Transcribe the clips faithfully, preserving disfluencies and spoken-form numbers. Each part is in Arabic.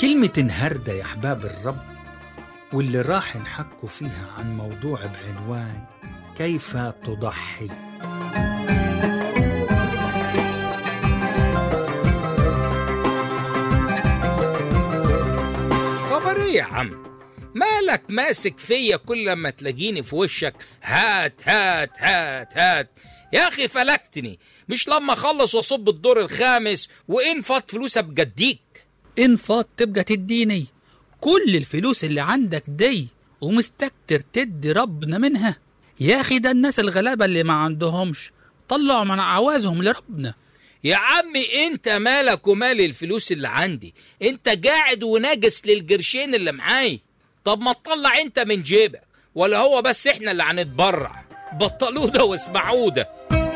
كلمة انهردة يا أحباب الرب، واللي راح نحكوا فيها عن موضوع بعنوان كيف تضحي. خبر ايه يا عم؟ مالك ماسك فيا كل ما تلاقيني في وشك هات هات هات هات؟ يا أخي فلكتني، مش لما أخلص وأصب الدور الخامس وإن فات فلوس أبقى أديك. إن فات تبقى تديني كل الفلوس اللي عندك دي ومستكتر تدي ربنا منها؟ يا أخي ده الناس الغلابة اللي ما عندهمش طلعوا من عوازهم لربنا. يا عمي انت مالك ومال الفلوس اللي عندي؟ انت قاعد وناقص للقرشين اللي معاي. طب ما تطلع انت من جيبك، ولا هو بس احنا اللي هنتبرع؟ بطلوا ده واسمعوا ده.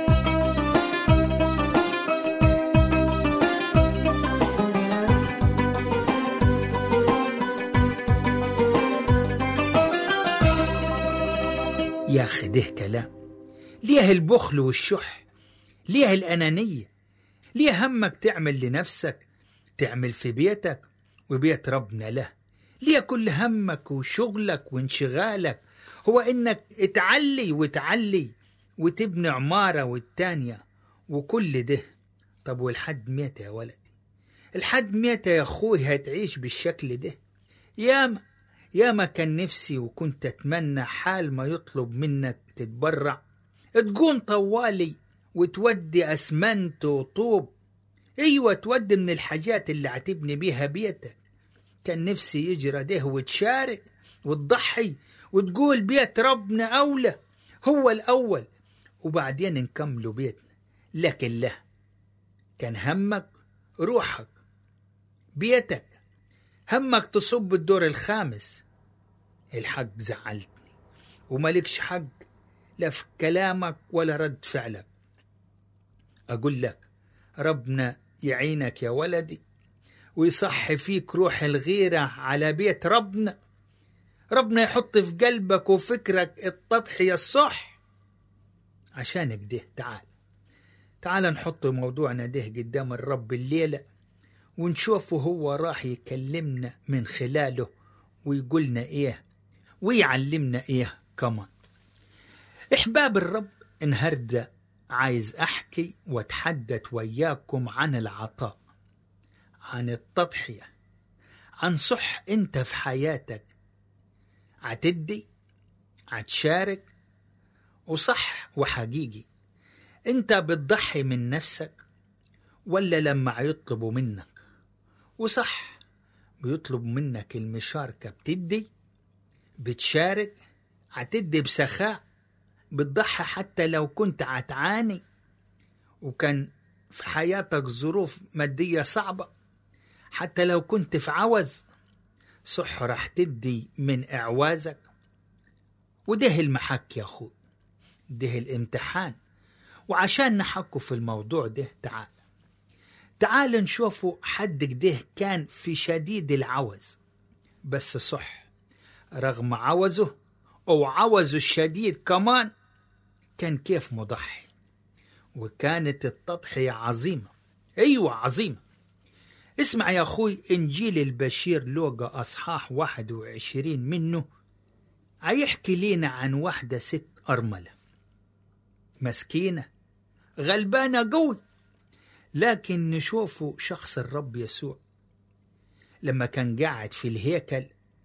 يا أخي ده كلام. ليه البخل والشح؟ ليه الأنانية؟ ليه همك تعمل لنفسك، تعمل في بيتك وبيت ربنا له؟ ليه كل همك وشغلك وانشغالك هو إنك تعلي وتعلي وتبني عمارة والتانية وكل ده؟ طب والحد ميتة يا ولدي؟ الحد ميتة يا أخوي هتعيش بالشكل ده؟ ياما ياما كان نفسي وكنت أتمنى حال ما يطلب منك تتبرع تقوم طوالي وتودي أسمنت وطوب، أيوة تودي من الحاجات اللي هتبني بيها بيتك. كان نفسي يجرى ده وتشارك وتضحي وتقول بيت ربنا أولى، هو الأول وبعدين نكملوا بيتنا. لكن لا، كان همك روحك بيتك، همك تصب الدور الخامس. الحق زعلتني ومالكش حق لا في كلامك ولا رد فعلك. أقول لك ربنا يعينك يا ولدي ويصحي فيك روح الغيرة على بيت ربنا. ربنا يحط في قلبك وفكرك التضحية الصح عشانك ده. تعال تعال نحط موضوعنا ده قدام الرب الليلة ونشوفه هو راح يكلمنا من خلاله ويقولنا إيه ويعلمنا إيه كمان. إحباب الرب، النهاردة عايز أحكي وأتحدث وياكم عن العطاء، عن التضحية، عن صح أنت في حياتك عتدي عتشارك وصح وحقيقي. أنت بتضحي من نفسك ولا لما يطلبوا منك؟ وصح بيطلب منك المشاركة بتدي بتشارك عتدي بسخاء، بتضحي حتى لو كنت عتعاني وكان في حياتك ظروف مادية صعبة، حتى لو كنت في عوز صح راح تدي من إعوازك. وده المحك يا أخوي، ده الامتحان. وعشان نحكوا في الموضوع ده تعال تعال نشوفوا حد كده كان في شديد العوز، بس صح رغم عوزه أو عوزه الشديد كمان كان كيف مضحي، وكانت التضحية عظيمة. أيوة عظيمة. اسمع يا أخوي، إنجيل البشير لوقا أصحاح واحد وعشرين منه هيحكي لنا عن واحدة ست أرملة مسكينة غلبانة قوي، لكن نشوفه شخص الرب يسوع لما كان قاعد في الهيكل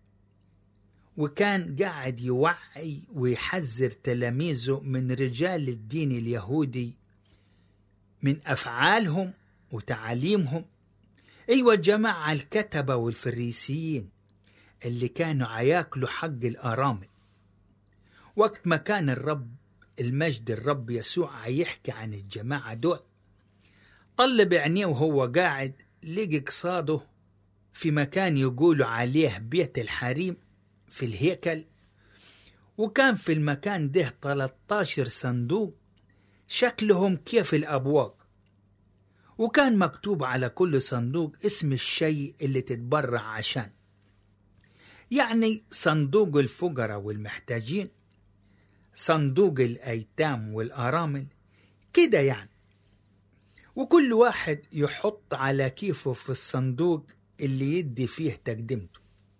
وكان قاعد يوعي ويحذر تلاميذه من رجال الدين اليهودي من أفعالهم وتعاليمهم. أيوة جماعة الكتبة والفريسيين اللي كانوا عياكلوا حق الأرامل. وقت ما كان الرب المجد الرب يسوع يحكي عن الجماعة دول، طلب عينيه وهو قاعد لقي قصاده في مكان يقولوا عليه بيت الحريم في الهيكل، وكان في المكان ده ثلاثة عشر صندوق شكلهم كيف الأبواق، وكان مكتوب على كل صندوق اسم الشيء اللي تتبرع عشان، يعني صندوق الفقراء والمحتاجين، صندوق الأيتام والأرامل كده يعني. وكل واحد يحط على كيفه في الصندوق اللي يدي فيه تقدمته.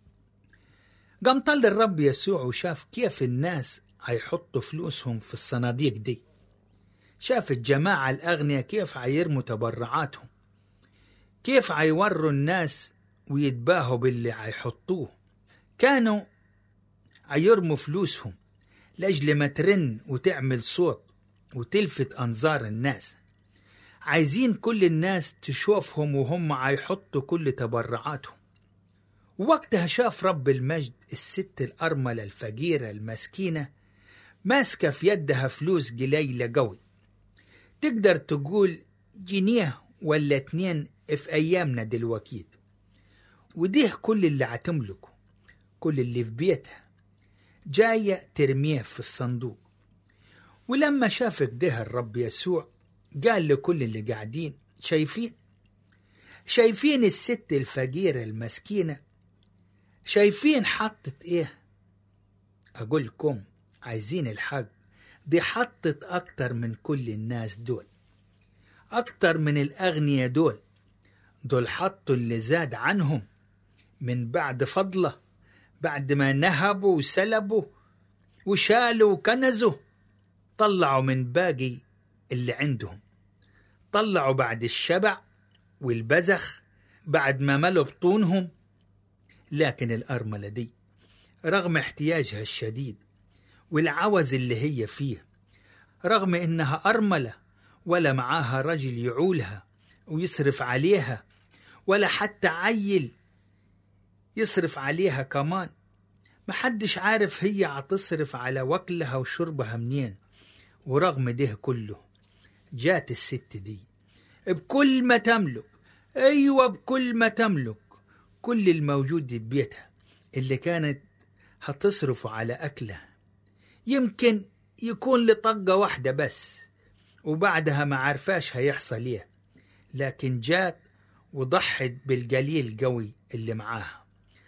قام طل الرب يسوع وشاف كيف الناس هيحطوا فلوسهم في الصناديق دي. شاف الجماعة الأغنياء كيف هيرموا تبرعاتهم، كيف هيوروا الناس ويتباهوا باللي هيحطوه. كانوا هيرموا فلوسهم لأجل ما ترن وتعمل صوت وتلفت أنظار الناس. عايزين كل الناس تشوفهم وهم هيحطوا كل تبرعاتهم. ووقتها شاف رب المجد الست الأرملة الفقيرة المسكينة ماسكة في يدها فلوس قليلة قوي، تقدر تقول جنيه ولا اتنين في أيامنا دلوقتي، وديه كل اللي هتملكه، كل اللي في بيتها جاية ترميه في الصندوق. ولما شاف كده الرب يسوع قال لكل اللي قاعدين شايفين شايفين الست الفقيرة المسكينة، شايفين حطت ايه؟ اقول لكم عايزين الحق، دي حطت اكتر من كل الناس دول، اكتر من الاغنياء دول. دول حطوا اللي زاد عنهم من بعد فضله، بعد ما نهبوا وسلبوا وشالوا وكنزوا، طلعوا من باقي اللي عندهم، طلعوا بعد الشبع والبزخ، بعد ما ملوا بطونهم. لكن الأرملة دي رغم احتياجها الشديد والعوز اللي هي فيه، رغم إنها أرملة ولا معاها رجل يعولها ويصرف عليها، ولا حتى عيل يصرف عليها كمان، محدش عارف هي عتصرف على وكلها وشربها منين. ورغم ده كله جات الست دي بكل ما تملك، أيوة بكل ما تملك، كل الموجود ببيتها اللي كانت هتصرفه على أكلها، يمكن يكون لطقة واحدة بس وبعدها ما عارفاش هيحصل ايه، لكن جات وضحت بالقليل قوي اللي معاها،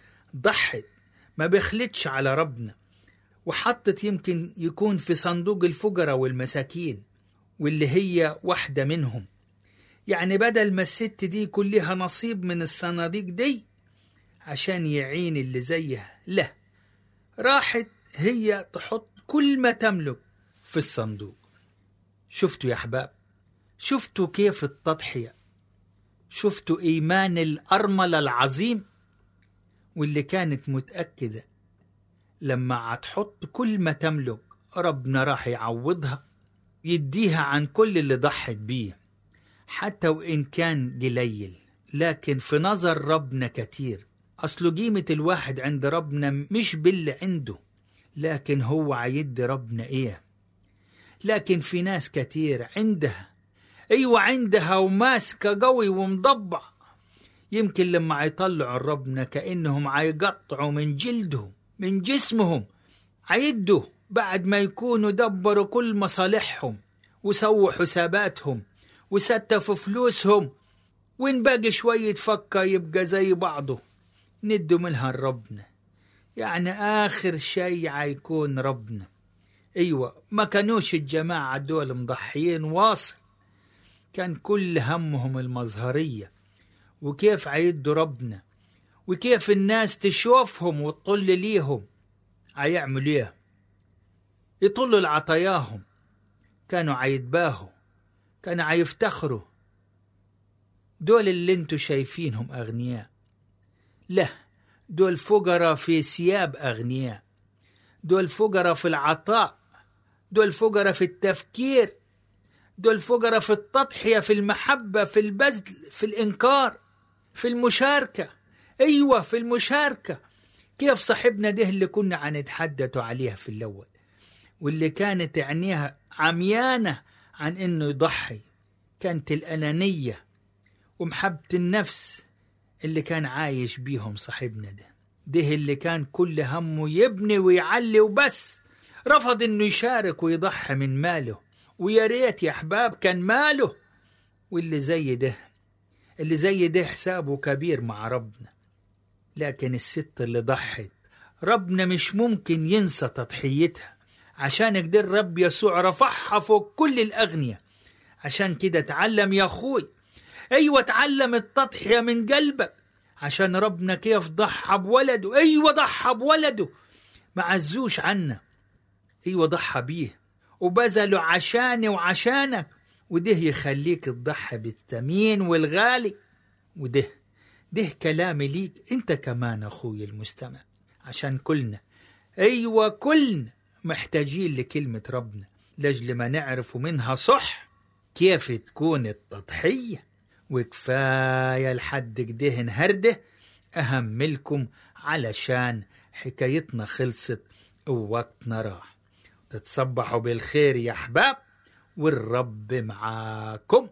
ضحت ما بخلتش على ربنا، وحطت يمكن يكون في صندوق الفقراء والمساكين، واللي هي واحدة منهم. يعني بدل ما الست دي كلها نصيب من الصناديق دي عشان يعين اللي زيها، لا، راحت هي تحط كل ما تملك في الصندوق. شفتوا يا أحباب؟ شفتوا كيف التضحية؟ شفتوا إيمان الأرملة العظيم، واللي كانت متأكدة لما هتحط كل ما تملك ربنا راح يعوضها، يديها عن كل اللي ضحت بيه، حتى وإن كان قليل، لكن في نظر ربنا كتير. أصله قيمة الواحد عند ربنا مش باللي عنده، لكن هو عيد ربنا إيه. لكن في ناس كتير عندها، أيوة عندها وماسكة قوي ومضبع، يمكن لما يطلعوا ربنا كأنهم عيقطعوا من جلدهم من جسمهم، عيدوا بعد ما يكونوا دبروا كل مصالحهم وسووا حساباتهم وستفوا فلوسهم، وين باقي شوية فكة يبقى زي بعضه ندوا منها ربنا. يعني آخر شيء عيكون ربنا. أيوة ما كانوش الجماعة دول مضحيين واصل، كان كل همهم المظهرية وكيف عيدوا ربنا وكيف الناس تشوفهم وتطل ليهم. عيعملوا ايه؟ يطلوا لعطاياهم. كانوا عيتباهوا، كانوا عيفتخروا. دول اللي انتوا شايفينهم أغنياء، لا، دول فقراء في ثياب أغنياء، دول فقراء في العطاء، دول فقراء في التفكير، دول فقراء في التضحية، في المحبة، في البذل، في الإنكار، في المشاركة. أيوة في المشاركة. كيف صاحبنا ده اللي كنا عنتحدثوا عليها في الأول، واللي كانت عينيها عميانة عن إنه يضحي، كانت الأنانية ومحبة النفس اللي كان عايش بيهم صاحبنا ده. ده اللي كان كل همه يبني ويعلي وبس، رفض إنه يشارك ويضحي من ماله. ويا ريت يا أحباب كان ماله. واللي زي ده اللي زي ده حسابه كبير مع ربنا. لكن الست اللي ضحت ربنا مش ممكن ينسى تضحيتها، عشان كده الرب يسوع رفعها فوق كل الأغنياء. عشان كده تعلم يا أخوي، أيوة تعلم التضحية من قلبك، عشان ربنا كيف ضحى بولده. أيوة ضحى بولده، ما عزوش عنا. أيوة ضحى بيه وبذله عشاني وعشانك، وده يخليك تضحي بالثمين والغالي. وده ده كلامي ليك انت كمان أخوي المستمع، عشان كلنا، أيوة كلنا محتاجين لكلمة ربنا لأجل ما نعرف منها صح كيف تكون التضحية. وكفاية لحد كده نهرده أهملكم علشان حكايتنا خلصت ووقتنا راح. تتصبحوا بالخير يا أحباب، والرب معاكم.